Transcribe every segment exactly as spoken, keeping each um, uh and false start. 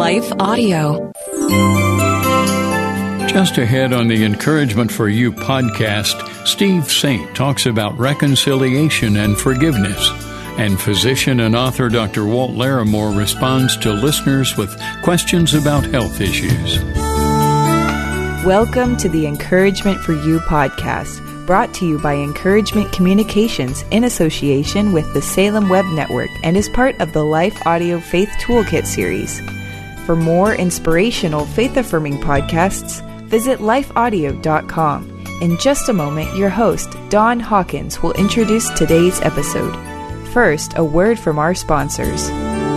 Life Audio. Just ahead on the Encouragement for You podcast, Steve Saint talks about reconciliation and forgiveness. And physician and author Doctor Walt Larimore responds to listeners with questions about health issues. Welcome to the Encouragement for You podcast, brought to you by Encouragement Communications in association with the Salem Web Network and is part of the Life Audio Faith Toolkit series. For more inspirational, faith-affirming podcasts, visit life audio dot com. In just a moment, your host, Don Hawkins, will introduce today's episode. First, a word from our sponsors.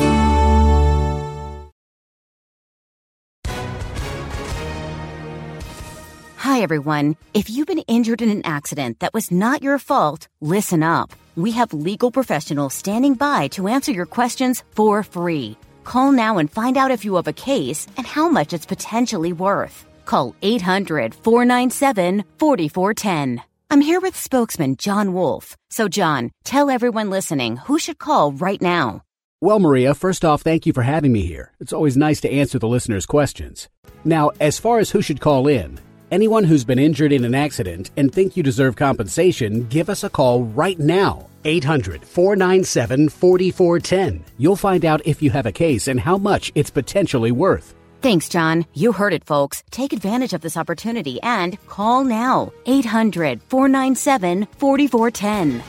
Hi, everyone. If you've been injured in an accident that was not your fault, listen up. We have legal professionals standing by to answer your questions for free. Call now and find out if you have a case and how much it's potentially worth. Call eight hundred, four nine seven, four four one zero. I'm here with spokesman John Wolf. So, John, tell everyone listening who should call right now. Well, Maria, first off, thank you for having me here. It's always nice to answer the listeners' questions. Now, as far as who should call in, anyone who's been injured in an accident and think you deserve compensation, give us a call right now. eight hundred, four nine seven, four four one zero. You'll find out if you have a case and how much it's potentially worth. Thanks, John. You heard it, folks. Take advantage of this opportunity and call now. eight hundred, four nine seven, four four one zero.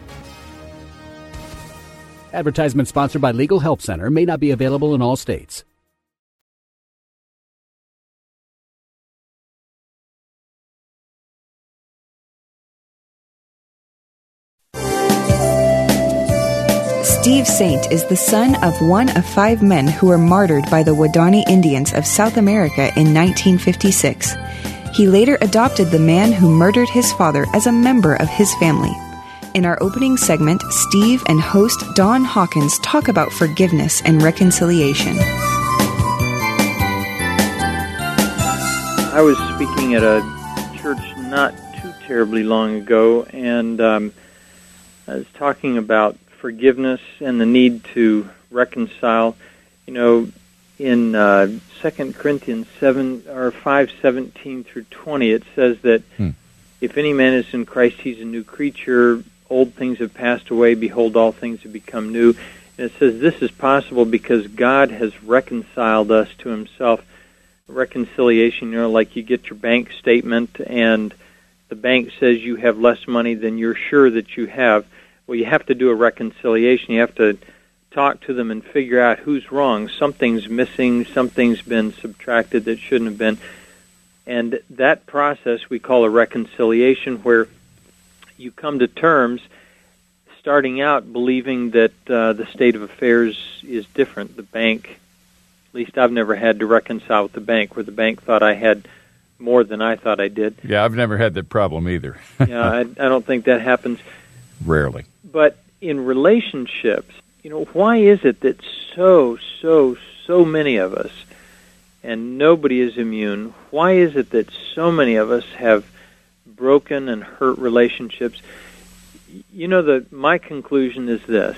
Advertisement sponsored by Legal Help Center. May not be available in all states. Steve Saint is the son of one of five men who were martyred by the Waodani Indians of South America in nineteen fifty-six. He later adopted the man who murdered his father as a member of his family. In our opening segment, Steve and host Don Hawkins talk about forgiveness and reconciliation. I was speaking at a church not too terribly long ago, and um, I was talking about forgiveness and the need to reconcile. You know, in uh, Second Corinthians seven or five seventeen through twenty, it says that hmm. if any man is in Christ, he's a new creature. Old things have passed away; behold, all things have become new. And it says this is possible because God has reconciled us to Himself. Reconciliation, you know, like you get your bank statement, and the bank says you have less money than you're sure that you have. Well, you have to do a reconciliation. You have to talk to them and figure out who's wrong. Something's missing. Something's been subtracted that shouldn't have been. And that process we call a reconciliation, where you come to terms starting out believing that uh, the state of affairs is different. The bank, at least I've never had to reconcile with the bank, where the bank thought I had more than I thought I did. Yeah, I've never had that problem either. yeah, I, I don't think that happens. Rarely. But in relationships, you know, why is it that so, so, so many of us, and nobody is immune, why is it that so many of us have broken and hurt relationships? You know, the my conclusion is this.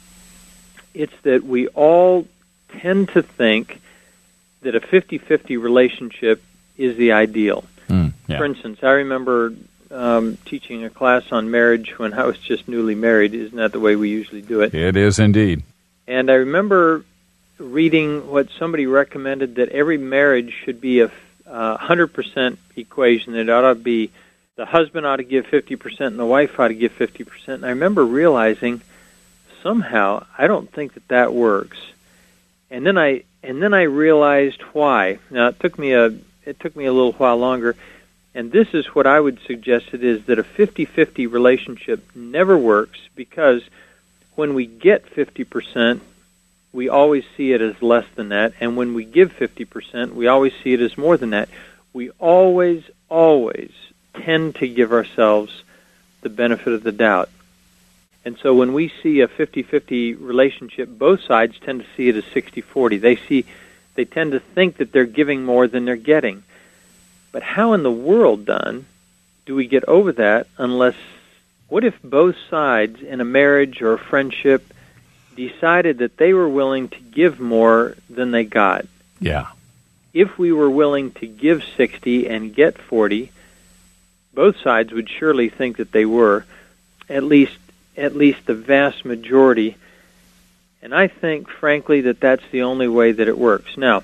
It's that we all tend to think that a fifty-fifty relationship is the ideal. Mm, yeah. For instance, I remember Um, teaching a class on marriage when I was just newly married. Isn't that the way we usually do it? It is indeed. And I remember reading what somebody recommended, that every marriage should be a uh, one hundred percent equation. It ought to be the husband ought to give fifty percent and the wife ought to give fifty percent. And I remember realizing somehow I don't think that that works. And then I and then I realized why. Now it took me a it took me a little while longer. And this is what I would suggest it is, that a fifty-fifty relationship never works, because when we get fifty percent, we always see it as less than that. And when we give fifty percent, we always see it as more than that. We always, always tend to give ourselves the benefit of the doubt. And so when we see a fifty-fifty relationship, both sides tend to see it as sixty forty. They see, they tend to think that they're giving more than they're getting. But how in the world, Don, do we get over that unless, what if both sides in a marriage or a friendship decided that they were willing to give more than they got? Yeah. If we were willing to give sixty and get forty, both sides would surely think that they were, at least at least the vast majority. And I think, frankly, that that's the only way that it works. Now,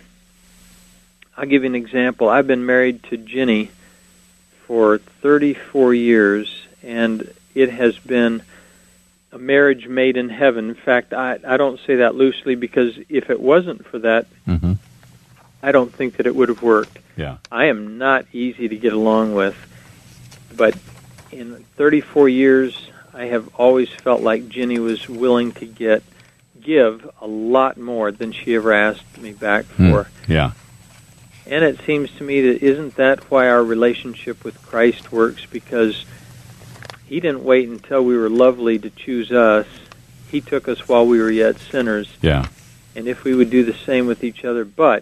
I'll give you an example. I've been married to Ginny for thirty-four years, and it has been a marriage made in heaven. In fact, I, I don't say that loosely, because if it wasn't for that, mm-hmm. I don't think that it would have worked. Yeah. I am not easy to get along with, but in thirty-four years, I have always felt like Ginny was willing to get give a lot more than she ever asked me back for. Mm, yeah. And it seems to me that isn't that why our relationship with Christ works? Because He didn't wait until we were lovely to choose us. He took us while we were yet sinners. Yeah. And if we would do the same with each other. But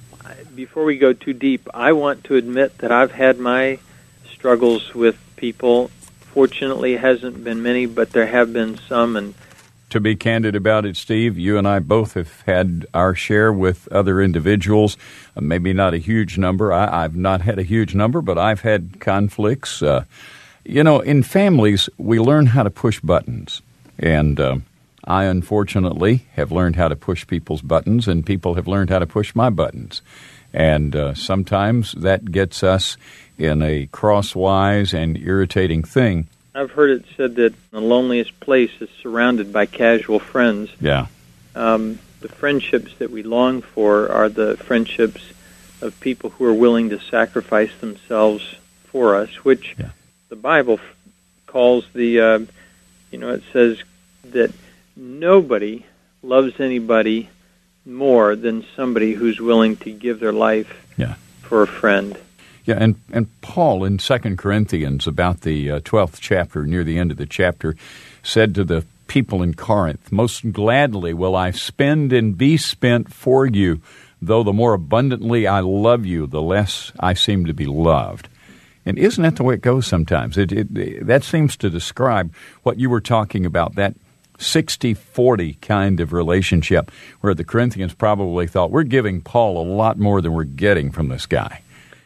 before we go too deep, I want to admit that I've had my struggles with people. Fortunately, it hasn't been many, but there have been some. And to be candid about it, Steve, you and I both have had our share with other individuals. Uh, maybe not a huge number. I, I've not had a huge number, but I've had conflicts. Uh, you know, in families, we learn how to push buttons. And uh, I, unfortunately, have learned how to push people's buttons, and people have learned how to push my buttons. And uh, sometimes that gets us in a crosswise and irritating thing. I've heard it said that the loneliest place is surrounded by casual friends. Yeah. Um, the friendships that we long for are the friendships of people who are willing to sacrifice themselves for us, which yeah. the Bible f- calls the, uh, you know, it says that nobody loves anybody more than somebody who's willing to give their life yeah. for a friend. Yeah, and, and Paul in Second Corinthians, about the uh, twelfth chapter, near the end of the chapter, said to the people in Corinth, "Most gladly will I spend and be spent for you, though the more abundantly I love you, the less I seem to be loved." And isn't that the way it goes sometimes? It, it, that seems to describe what you were talking about, that sixty forty kind of relationship, where the Corinthians probably thought, we're giving Paul a lot more than we're getting from this guy.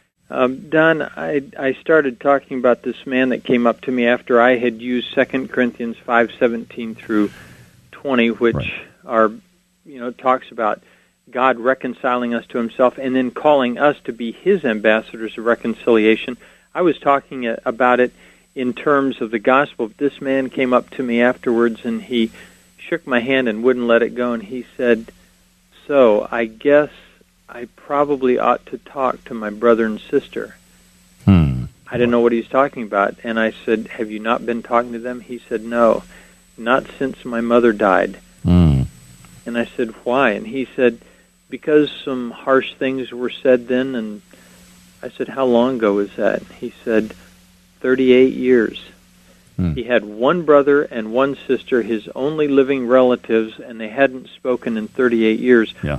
Um, Don, I, I started talking about this man that came up to me after I had used Second Corinthians five seventeen through twenty, which right. are, you know, talks about God reconciling us to Himself and then calling us to be His ambassadors of reconciliation. I was talking about it in terms of the gospel. This man came up to me afterwards, and he shook my hand and wouldn't let it go, and he said, "So, I guess I probably ought to talk to my brother and sister." Hmm. I didn't know what he was talking about. And I said, "Have you not been talking to them?" He said, "No, not since my mother died." Hmm. And I said, "Why?" And he said, "Because some harsh things were said then." And I said, "How long ago was that?" He said, thirty-eight years. Hmm. He had one brother and one sister, his only living relatives, and they hadn't spoken in thirty-eight years. Yeah.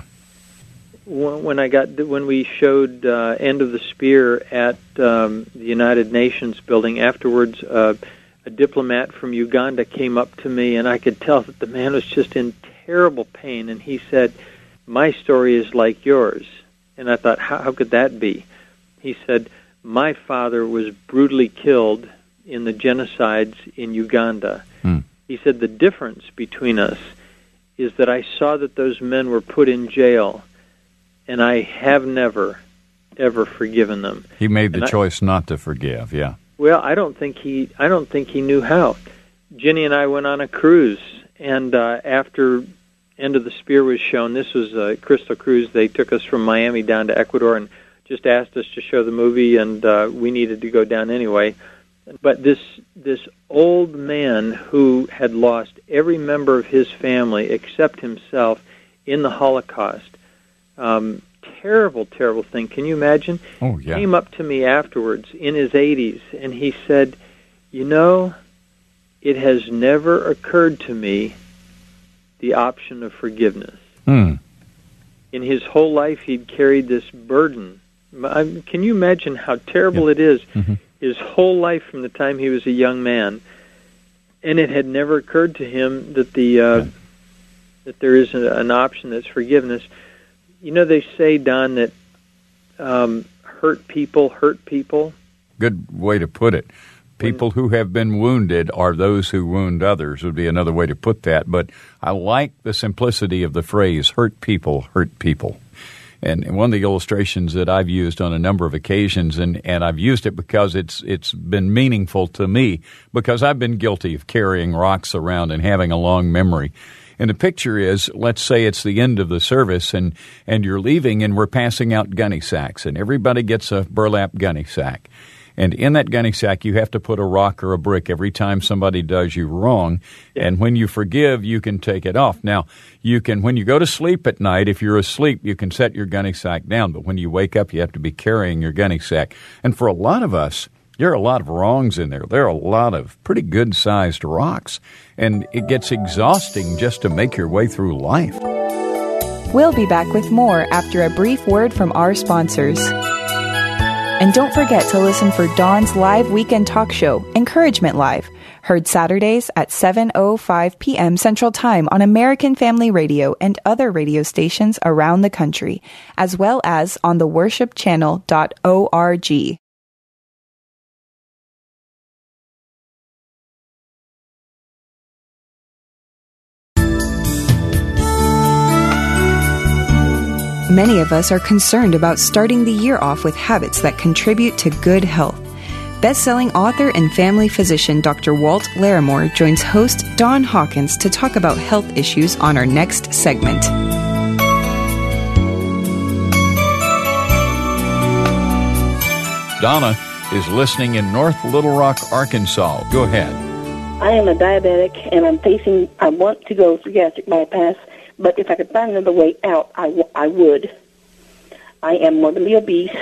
When I got when we showed uh, End of the Spear at um, the United Nations building, afterwards uh, a diplomat from Uganda came up to me, and I could tell that the man was just in terrible pain, and he said, "My story is like yours." And I thought, how, how could that be? He said, "My father was brutally killed in the genocides in Uganda." Hmm. He said, "The difference between us is that I saw that those men were put in jail, and I have never, ever forgiven them." He made the and choice I, not to forgive, yeah. Well, I don't think he I don't think he knew how. Ginny and I went on a cruise, and uh, after End of the Spear was shown, this was a Crystal Cruise. They took us from Miami down to Ecuador and just asked us to show the movie, and uh, we needed to go down anyway. But this this old man who had lost every member of his family except himself in the Holocaust, um, terrible, terrible thing. Can you imagine? Oh, yeah. Came up to me afterwards in his eighties, and he said, "You know, it has never occurred to me the option of forgiveness." Hmm. In his whole life, he'd carried this burden. I, can you imagine how terrible yeah. it is? Mm-hmm. His whole life from the time he was a young man, and it had never occurred to him that the uh, yeah. that there is a, an option that's forgiveness. you know, they say, Don, that um, hurt people hurt people. Good way to put it. People who have been wounded are those who wound others would be another way to put that. But I like the simplicity of the phrase, hurt people hurt people. And one of the illustrations that I've used on a number of occasions, and, and I've used it because it's it's been meaningful to me, because I've been guilty of carrying rocks around and having a long memory. And the picture is, let's say it's the end of the service, and, and you're leaving, and we're passing out gunny sacks, and everybody gets a burlap gunny sack. And in that gunny sack, you have to put a rock or a brick every time somebody does you wrong. Yeah. And when you forgive, you can take it off. Now, you can, when you go to sleep at night, if you're asleep, you can set your gunny sack down. But when you wake up, you have to be carrying your gunny sack. And for a lot of us, there are a lot of wrongs in there. There are a lot of pretty good-sized rocks. And it gets exhausting just to make your way through life. We'll be back with more after a brief word from our sponsors. And don't forget to listen for Dawn's live weekend talk show, Encouragement Live, heard Saturdays at seven oh five p.m. Central Time on American Family Radio and other radio stations around the country, as well as on the worship channel dot org. Many of us are concerned about starting the year off with habits that contribute to good health. Best-selling author and family physician Doctor Walt Larimore joins host Dawn Hawkins to talk about health issues on our next segment. Donna is listening in North Little Rock, Arkansas. Go ahead. I am a diabetic, and I'm facing, I want to go through gastric bypass, but if I could find another way out, I, w- I would. I am morbidly obese,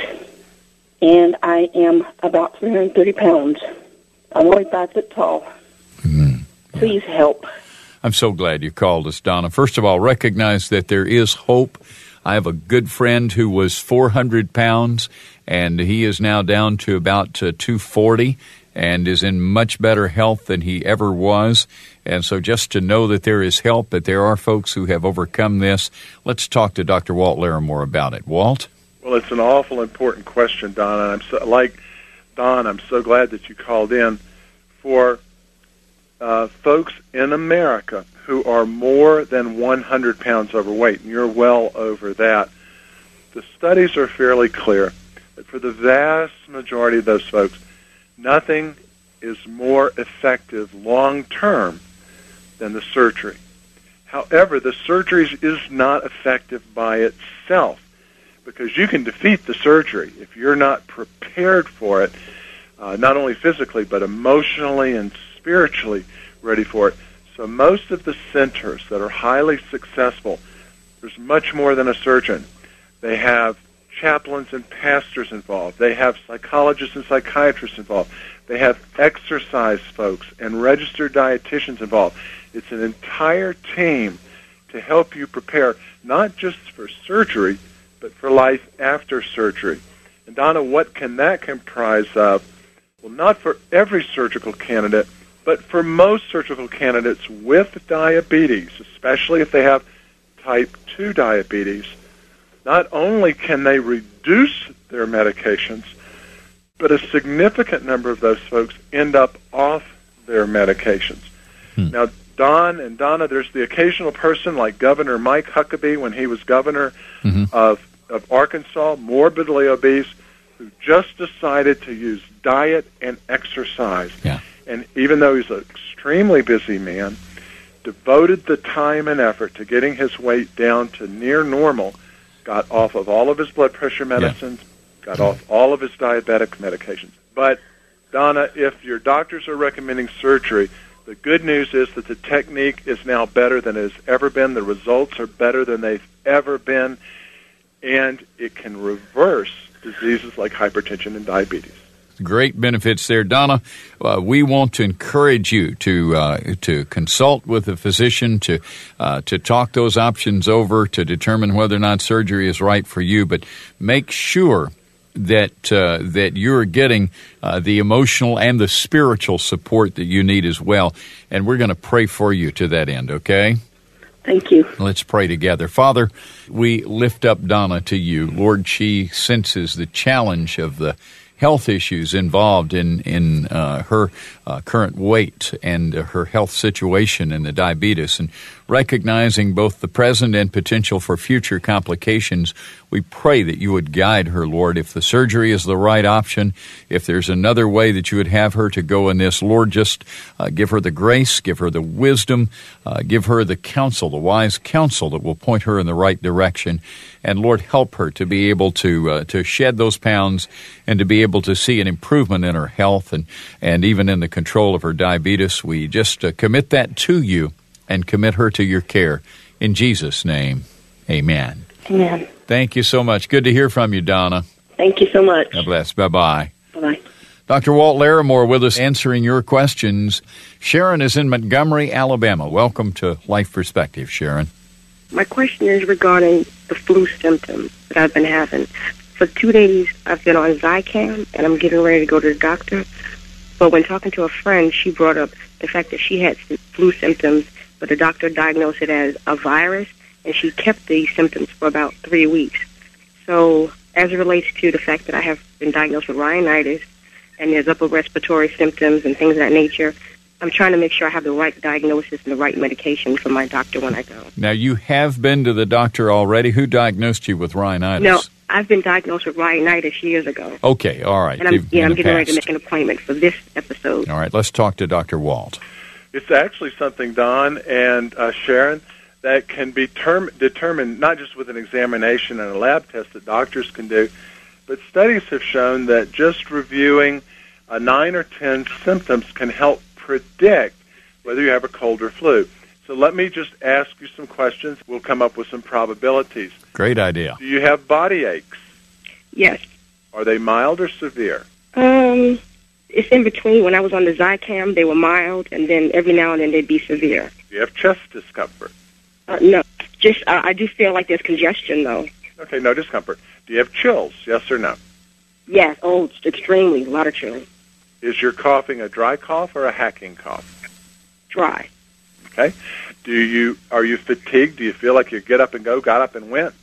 and I am about three hundred thirty pounds. I'm only five foot tall. Mm-hmm. Please help. I'm so glad you called us, Donna. First of all, recognize that there is hope. I have a good friend who was four hundred pounds, and he is now down to about uh, two forty and is in much better health than he ever was. And so just to know that there is help, that there are folks who have overcome this, let's talk to Doctor Walt Larimore about it. Walt? Well, it's an awful important question, Don, and I'm so, like Don, I'm so glad that you called in. For uh, folks in America who are more than one hundred pounds overweight, and you're well over that, the studies are fairly clear that for the vast majority of those folks, nothing is more effective long-term than the surgery. However, the surgery is not effective by itself, because you can defeat the surgery if you're not prepared for it, uh, not only physically, but emotionally and spiritually ready for it. So most of the centers that are highly successful, there's much more than a surgeon. They have chaplains and pastors involved. They have psychologists and psychiatrists involved. They have exercise folks and registered dietitians involved. It's an entire team to help you prepare, not just for surgery, but for life after surgery. And Donna, what can that comprise of? Well, not for every surgical candidate, but for most surgical candidates with diabetes, especially if they have type two diabetes. Not only can they reduce their medications, but a significant number of those folks end up off their medications. Hmm. Now, Don and Donna, there's the occasional person like Governor Mike Huckabee when he was governor mm-hmm. of, of Arkansas, morbidly obese, who just decided to use diet and exercise. Yeah. And even though he's an extremely busy man, devoted the time and effort to getting his weight down to near normal, got off of all of his blood pressure medicines, yeah. got off all of his diabetic medications. But, Donna, if your doctors are recommending surgery, the good news is that the technique is now better than it has ever been. The results are better than they've ever been, and it can reverse diseases like hypertension and diabetes. Great benefits there, Donna. Uh, we want to encourage you to uh, to consult with a physician, to uh, to talk those options over, to determine whether or not surgery is right for you. But make sure that uh, that you're getting uh, the emotional and the spiritual support that you need as well. And we're going to pray for you to that end. Okay? Thank you. Let's pray together. Father, we lift up Donna to you. Lord, she senses the challenge of the health issues involved in, in uh, her uh, current weight and uh, her health situation and the diabetes, and recognizing both the present and potential for future complications, we pray that you would guide her, Lord. If the surgery is the right option, if there's another way that you would have her to go in this, Lord, just uh, give her the grace, give her the wisdom, uh, give her the counsel, the wise counsel that will point her in the right direction. And Lord, help her to be able to uh, to shed those pounds and to be able to see an improvement in her health and, and even in the control of her diabetes. We just uh, commit that to you and commit her to your care. In Jesus' name, amen. Amen. Thank you so much. Good to hear from you, Donna. Thank you so much. God bless. Bye-bye. Bye-bye. Doctor Walt Larimore with us answering your questions. Sharon is in Montgomery, Alabama. Welcome to Life Perspective, Sharon. My question is regarding the flu symptoms that I've been having. For two days, I've been on Zicam, and I'm getting ready to go to the doctor. But when talking to a friend, she brought up the fact that she had flu symptoms, but the doctor diagnosed it as a virus, and she kept these symptoms for about three weeks. So as it relates to the fact that I have been diagnosed with rhinitis, and there's upper respiratory symptoms and things of that nature, I'm trying to make sure I have the right diagnosis and the right medication from my doctor when I go. Now, you have been to the doctor already. Who diagnosed you with rhinitis? No, I've been diagnosed with rhinitis years ago. Okay, all right. And I'm, yeah, I'm getting past. ready to make an appointment for this episode. All right, let's talk to Doctor Walt. It's actually something, Don and uh, Sharon, that can be term- determined not just with an examination and a lab test that doctors can do, but studies have shown that just reviewing uh, nine or ten symptoms can help predict whether you have a cold or flu. So let me just ask you some questions. We'll come up with some probabilities. Great idea. Do you have body aches? Yes. Are they mild or severe? Um, it's in between. When I was on the Zicam, they were mild, and then every now and then they'd be severe. Do you have chest discomfort? Uh, no. Just uh, I do feel like there's congestion, though. Okay, no discomfort. Do you have chills, yes or no? Yes. Oh, extremely. A lot of chills. Is your coughing a dry cough or a hacking cough? Dry. Okay. Do you are you fatigued? Do you feel like you get up and go, got up and went?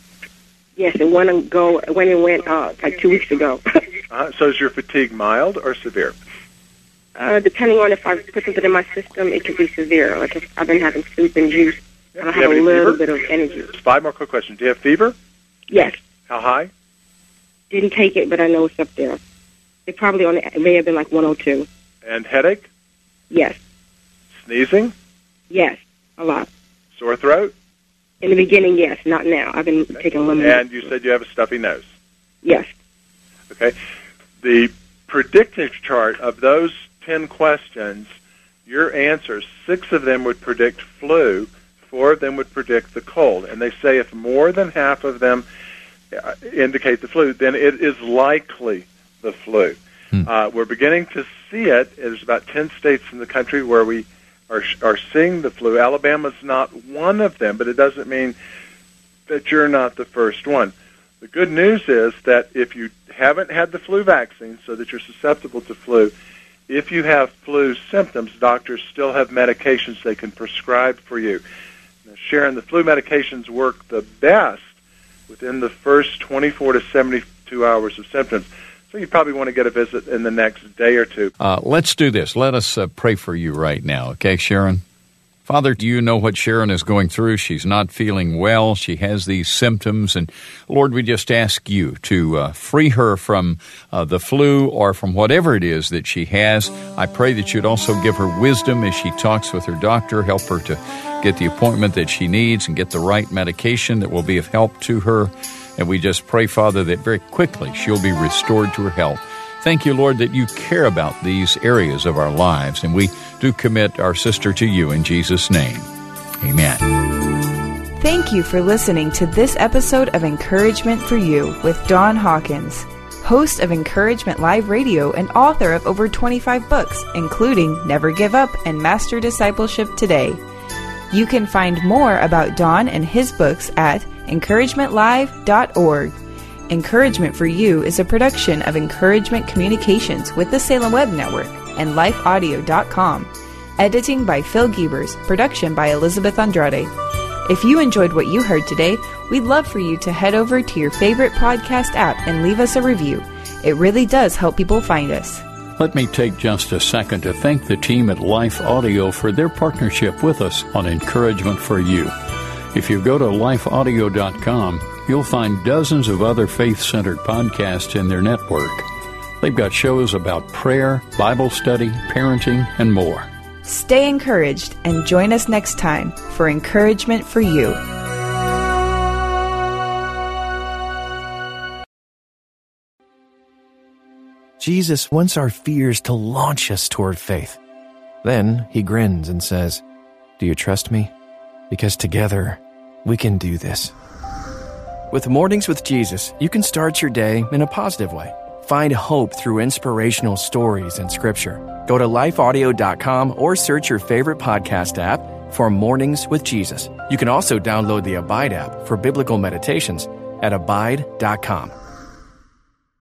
Yes, it went and go. It went and went uh, like two weeks ago. uh, so is your fatigue mild or severe? Uh, depending on if I put something in my system, it could be severe. Like if I've been having soup and juice, Yeah. I Do you have a have any little fever? bit of energy. Just five more quick questions. Do you have fever? Yes. How high? Didn't take it, but I know it's up there. It probably on it may have been like one oh two. And headache? Yes. Sneezing? Yes. A lot. Sore throat? In the beginning, yes. Not now. I've been taking lemon. And you said you have a stuffy nose. Yes. Okay. The predictive chart of those ten questions, your answers, six of them would predict flu, four of them would predict the cold. And they say if more than half of them uh, indicate the flu, then it is likely the flu. Hmm. Uh, we're beginning to see it. There's about ten states in the country where we are are seeing the flu. Alabama's not one of them, but it doesn't mean that you're not the first one. The good news is that if you haven't had the flu vaccine, so that you're susceptible to flu, if you have flu symptoms, doctors still have medications they can prescribe for you. Now, Sharon, the flu medications work the best within the first twenty-four to seventy-two hours of symptoms. So you probably want to get a visit in the next day or two. Uh, let's do this. Let us uh, pray for you right now, okay, Sharon? Father, do you know what Sharon is going through? She's not feeling well. She has these symptoms. And, Lord, we just ask you to uh, free her from uh, the flu or from whatever it is that she has. I pray that you'd also give her wisdom as she talks with her doctor, help her to get the appointment that she needs and get the right medication that will be of help to her. And we just pray, Father, that very quickly she'll be restored to her health. Thank you, Lord, that you care about these areas of our lives. And we do commit our sister to you in Jesus' name. Amen. Thank you for listening to this episode of Encouragement for You with Dawn Hawkins, host of Encouragement Live Radio and author of over twenty-five books, including Never Give Up and Master Discipleship Today. You can find more about Dawn and his books at encouragement live dot org. Encouragement for You is a production of Encouragement Communications with the Salem Web Network and life audio dot com. Editing by Phil Giebers. Production by Elizabeth Andrade. If you enjoyed what you heard today, we'd love for you to head over to your favorite podcast app and leave us a review. It really does help people find us. Let me take just a second to thank the team at Life Audio for their partnership with us on Encouragement for You. If you go to life audio dot com, you'll find dozens of other faith-centered podcasts in their network. They've got shows about prayer, Bible study, parenting, and more. Stay encouraged and join us next time for Encouragement for You. Jesus wants our fears to launch us toward faith. Then he grins and says, "Do you trust me? Because together we can do this." With Mornings with Jesus, you can start your day in a positive way. Find hope through inspirational stories and scripture. Go to life audio dot com or search your favorite podcast app for Mornings with Jesus. You can also download the Abide app for biblical meditations at abide dot com.